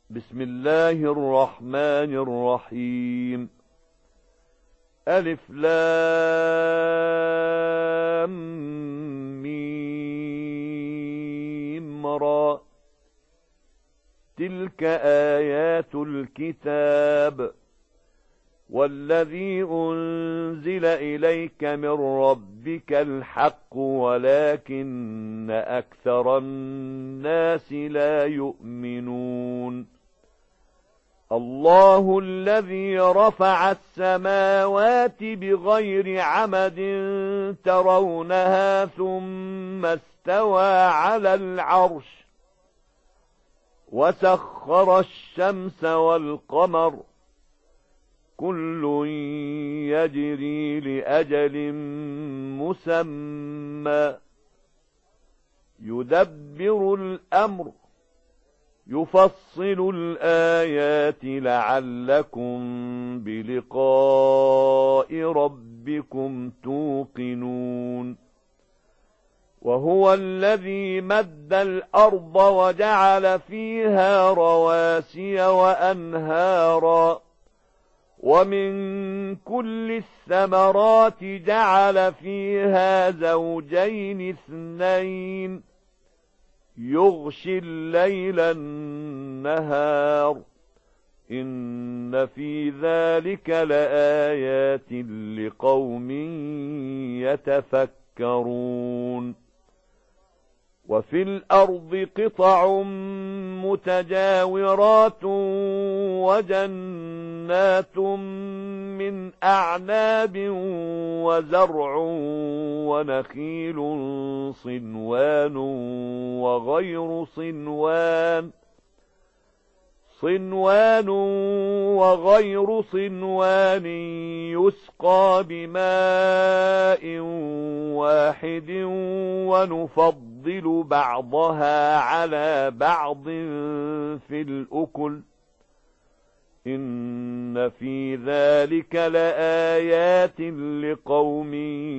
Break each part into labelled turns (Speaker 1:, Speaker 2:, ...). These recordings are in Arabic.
Speaker 1: بسم الله الرحمن الرحيم. ألف لام ميم را. تلك آيات الكتاب والذي أنزل إليك من ربك الحق ولكن أكثر الناس لا يؤمنون. الله الذي رفع السماوات بغير عمد ترونها ثم استوى على العرش وسخر الشمس والقمر كل يجري لأجل مسمى يدبر الأمر يفصل الآيات لعلكم بلقاء ربكم توقنون. وهو الذي مد الأرض وجعل فيها رواسي وأنهارا ومن كل الثمرات جعل فيها زوجين اثنين يغشي الليل النهار إن في ذلك لآيات لقوم يتفكرون. وفي الأرض قطع متجاورات وجنات من أعناب وزرع ونخيل صنوان وغير صنوان يسقى بماء واحد ونفضل بعضها على بعض في الأكل إن في ذلك لآيات لقوم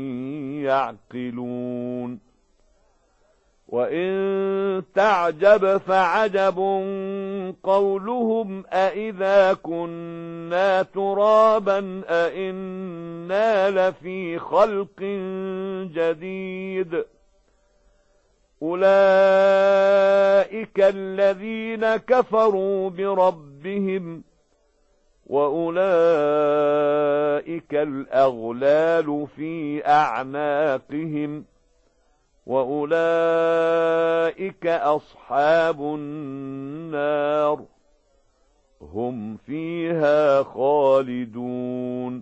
Speaker 1: يعقلون. وإن تعجب فعجب قولهم أإذا كنا ترابا أإنا لفي خلق جديد أولئك الذين كفروا بربهم وأولئك الأغلال في أعناقهم وأولئك أصحاب النار هم فيها خالدون.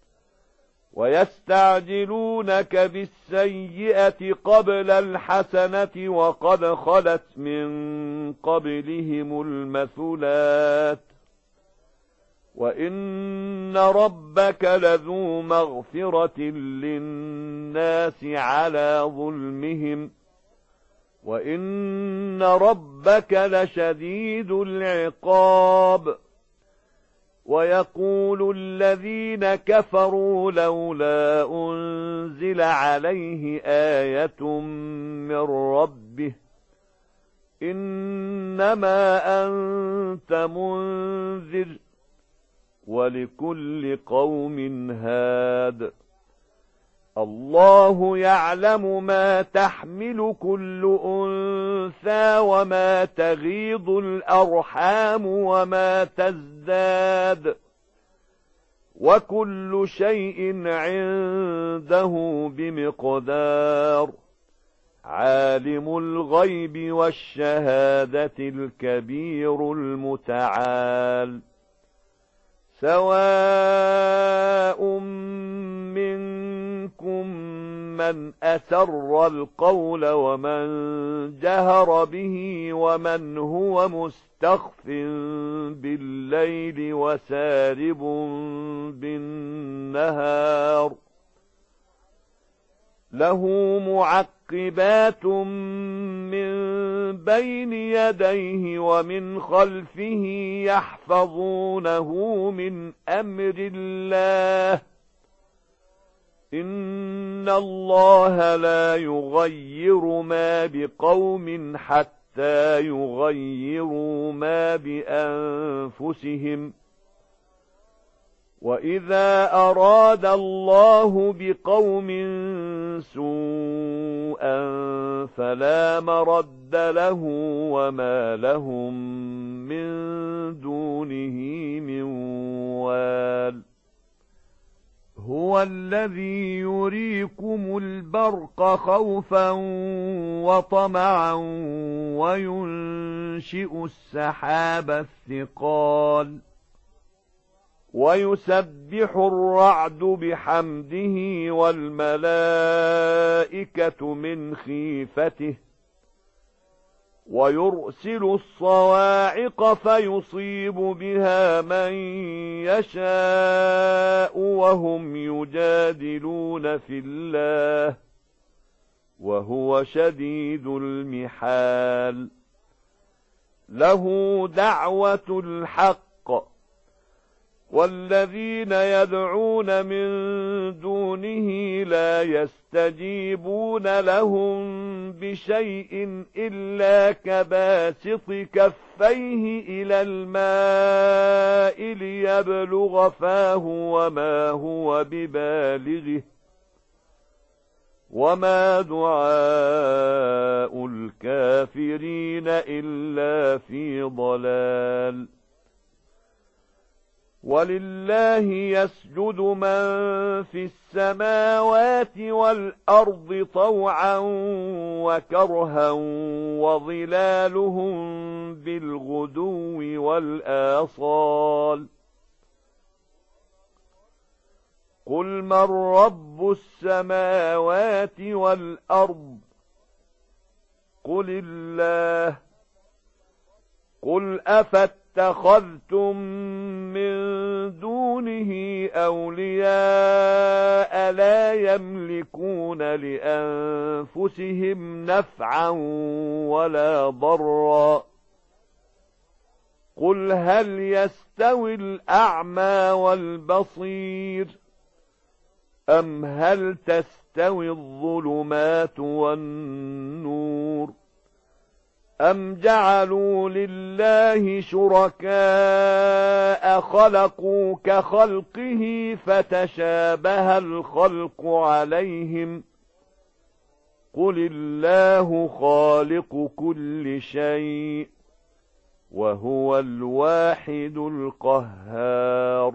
Speaker 1: ويستعجلونك بالسيئة قبل الحسنة وقد خلت من قبلهم المثلات وإن ربك لذو مغفرة للناس على ظلمهم وإن ربك لشديد العقاب. ويقول الذين كفروا لولا أنزل عليه آية من ربه إنما أنت منذر ولكل قوم هاد الله يعلم ما تحمل كل أنثى وما تغيض الأرحام وما تزداد وكل شيء عنده بمقدار. عالم الغيب والشهادة الكبير المتعال. سواء منكم من أسر القول ومن جهر به ومن هو مستخف بالليل وسارب بالنهار له معقبات من بين يديه ومن خلفه يحفظونه من أمر الله إن الله لا يغير ما بقوم حتى حتى يغيروا ما بأنفسهم وإذا أراد الله بقوم سوءا فلا مرد له وما لهم من دونه من وال هو الذي يريكم البرق خوفا وطمعا وينشئ السحاب الثقال ويسبح الرعد بحمده والملائكة من خيفته ويرسل الصواعق فيصيب بها من يشاء وهم يجادلون في الله وهو شديد المحال له دعوة الحق والذين يدعون من دونه لا يستجيبون لهم بشيء إلا كباسط كفيه إلى الماء ليبلغ فاه وما هو ببالغه وما دعاء الكافرين إلا في ضلال ولله يسجد من في السماوات والأرض طوعا وكرها وظلالهم بالغدو والآصال قل من رب السماوات والأرض قل الله قل اتخذتم من دونه أولياء لا يملكون لأنفسهم نفعا ولا ضرا قل هل يستوي الأعمى والبصير أم هل تستوي الظلمات والنور أم جعلوا لله شركاء خلقوا كخلقه فتشابه الخلق عليهم قل الله خالق كل شيء وهو الواحد القهار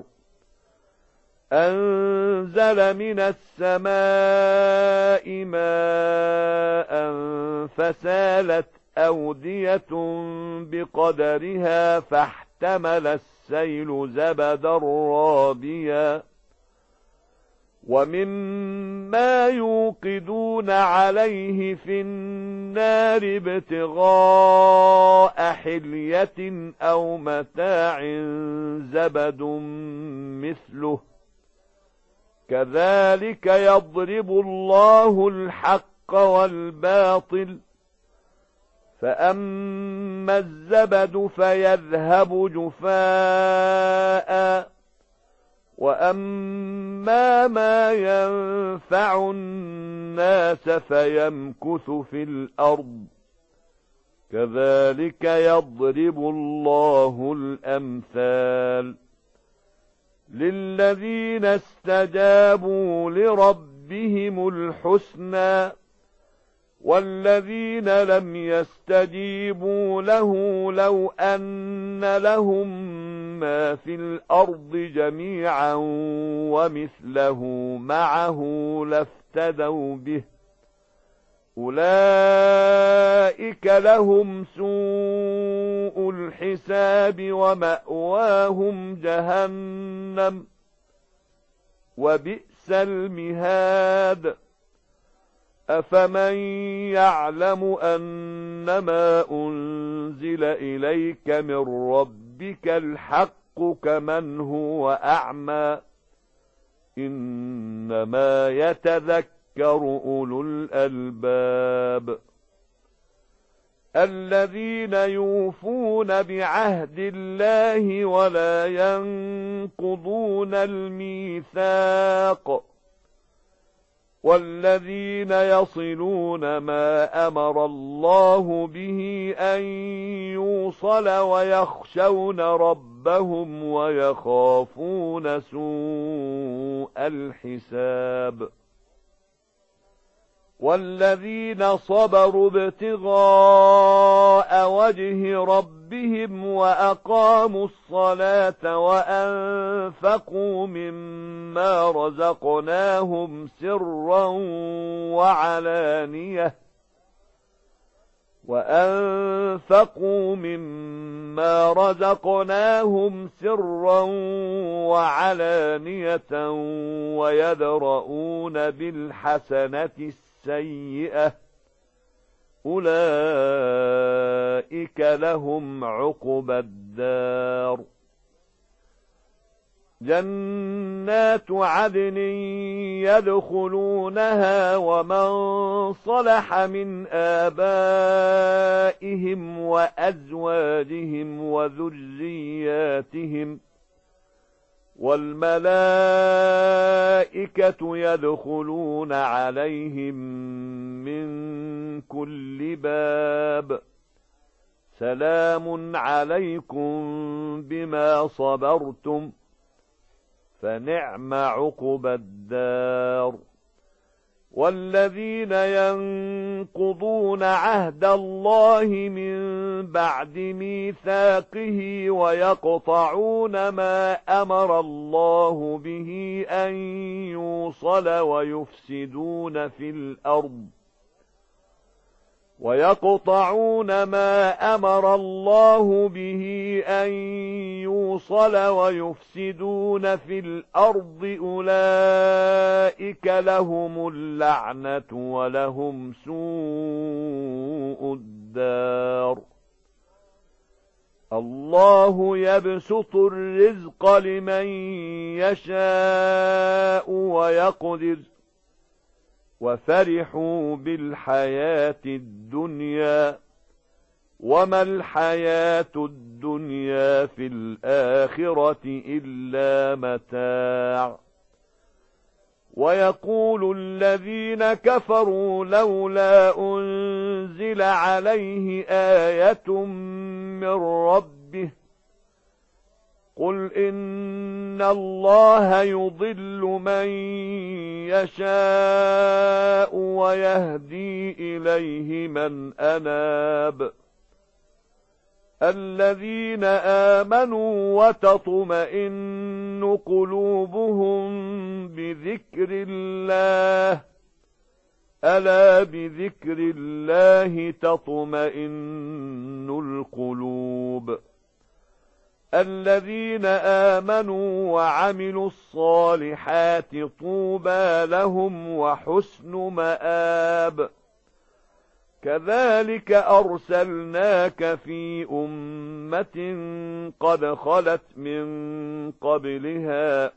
Speaker 1: أنزل من السماء ماء فسالت أودية بقدرها فاحتمل السيل زبدا رابيا ومما يوقدون عليه في النار ابتغاء حلية أو متاع زبد مثله كذلك يضرب الله الحق والباطل فأما الزبد فيذهب جفاء وأما ما ينفع الناس فيمكث في الأرض كذلك يضرب الله الأمثال للذين استجابوا لربهم الحسنى والذين لم يستجيبوا له لو أن لهم ما في الأرض جميعا ومثله معه لافتدوا به أولئك لهم سوء الحساب ومأواهم جهنم وبئس المهاد أفمن يعلم أنما أنزل إليك من ربك الحق كمن هو أعمى إنما يتذكر أولو الألباب الذين يوفون بعهد الله ولا ينقضون الميثاق والذين يصلون ما أمر الله به أن يوصل ويخشون ربهم ويخافون سوء الحساب والذين صبروا ابتغاء وجه ربهم وأقاموا الصلاة وأنفقوا مما رزقناهم سرا وعلانية ويدرؤون بالحسنة السيئة أولئك لهم عقبى الدار جنات عدن يدخلونها ومن صلح من آبائهم وأزواجهم وذرياتهم والملائكة يدخلون عليهم من كل باب سلام عليكم بما صبرتم فنعم عقبى الدار والذين ينقضون عهد الله من بعد ميثاقه ويقطعون ما أمر الله به أن يوصل ويفسدون في الأرض أولئك لهم اللعنة ولهم سوء الدار الله يبسط الرزق لمن يشاء ويقدر وفرحوا بالحياة الدنيا وما الحياة الدنيا في الآخرة إلا متاع ويقول الذين كفروا لولا أنزل عليه آية من ربه قل إن الله يضل من يشاء ويهدي إليه من أناب الذين آمنوا وتطمئن قلوبهم بذكر الله ألا بذكر الله تطمئن القلوب الذين آمنوا وعملوا الصالحات طوبى لهم وحسن مآب كذلك أرسلناك في أمة قد خلت من قبلها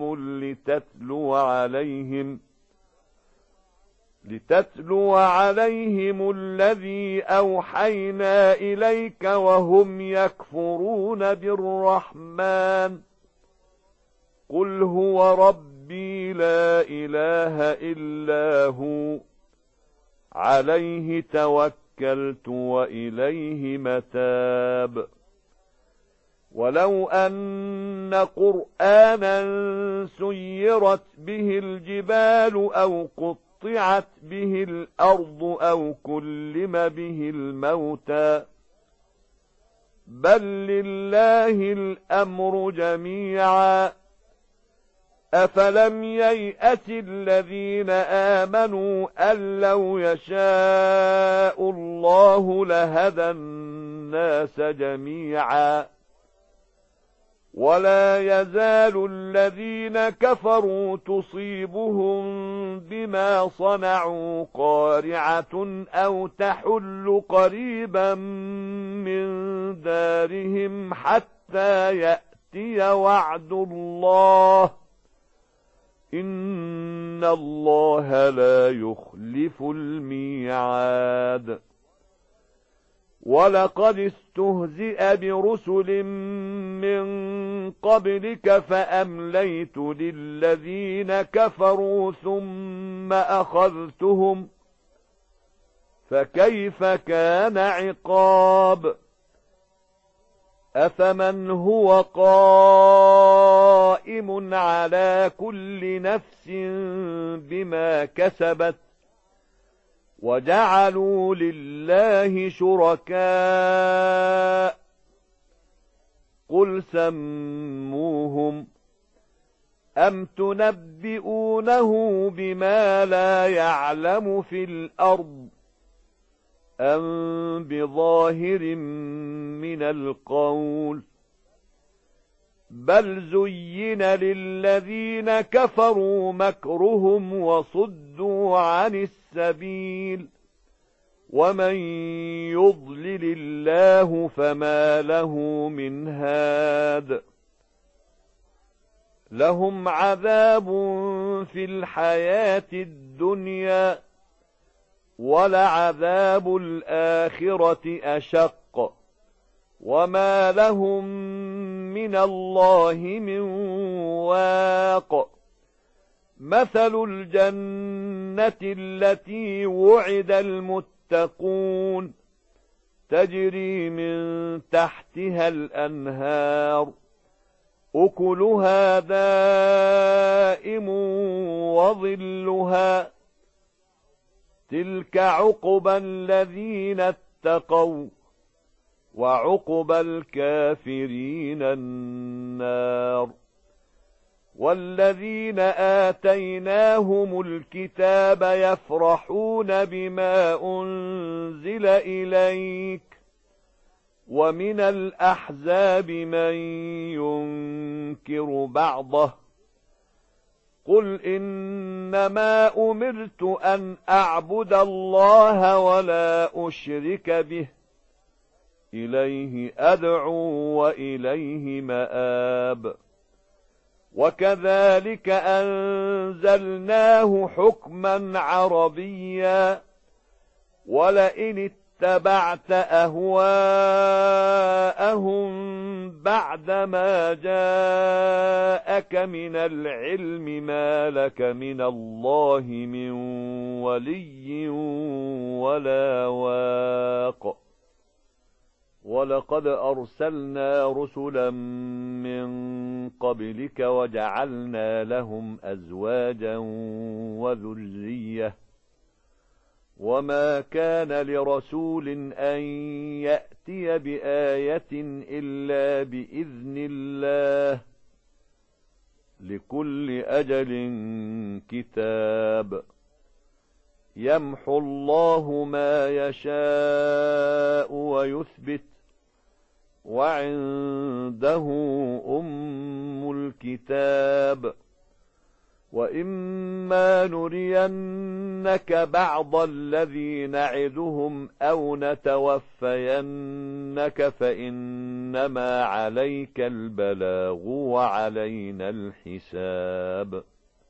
Speaker 1: لتتلو عليهم الذي أوحينا إليك وهم يكفرون بالرحمن قل هو ربي لا إله إلا هو عليه توكلت وإليه متاب ولو أن قرآنا سيرت به الجبال أو قطعت به الأرض أو كلم به الموتى بل لله الأمر جميعا أفلم ييأس الذين آمنوا أن لو يشاء الله لهدى الناس جميعا ولا يزال الذين كفروا تصيبهم بما صنعوا قارعة أو تحل قريبا من دارهم حتى يأتي وعد الله إن الله لا يخلف الميعاد ولقد استهزئ برسل من قبلك فأمليت للذين كفروا ثم أخذتهم فكيف كان عقاب أفمن هو قائم على كل نفس بما كسبت وجعلوا لله شركاء قل سموهم أم تنبئونه بما لا يعلم في الأرض أم بظاهر من القول بل زين للذين كفروا مكرهم وصدوا عن السبيل ومن يضلل الله فما له من هاد لهم عذاب في الحياة الدنيا ولعذاب الآخرة أشق وما لهم من الله من واق مثل الجنة التي وعد المتقون تجري من تحتها الأنهار أكلها دائم وظلها تلك عقبى الذين اتقوا وعقبى الكافرين النار والذين آتيناهم الكتاب يفرحون بما أنزل إليك ومن الأحزاب من ينكر بعضه قل إنما أمرت أن أعبد الله ولا أشرك به إليه أدعو وإليه مآب وكذلك أنزلناه حكما عربيا ولئن اتبعت أهواءهم بعدما جاءك من العلم ما لك من الله من ولي ولا واق ولقد أرسلنا رسلا من قبلك وجعلنا لهم أزواجا وذرية وما كان لرسول أن يأتي بآية إلا بإذن الله لكل أجل كتاب يمحو الله ما يشاء ويثبت وعنده أم الكتاب وإما نرينك بعض الذي نعدهم أو نتوفينك فإنما عليك البلاغ وعلينا الحساب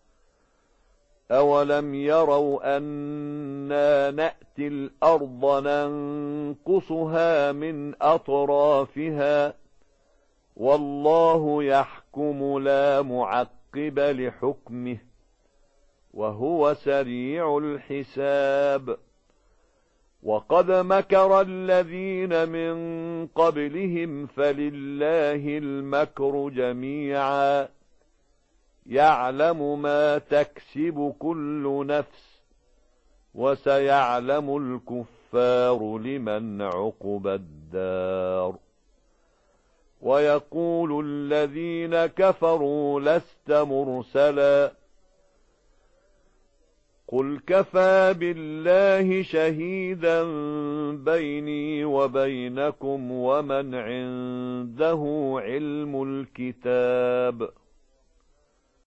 Speaker 1: أولم يروا أنا نأتي الأرض ننقصها من أطرافها والله يحكم لا معقب لحكمه وهو سريع الحساب وقد مكر الذين من قبلهم فلله المكر جميعا يعلم ما تكسب كل نفس وسيعلم الكفار لمن عقبى الدار ويقول الذين كفروا لست مرسلا قل كفى بالله شهيدا بيني وبينكم ومن عنده علم الكتاب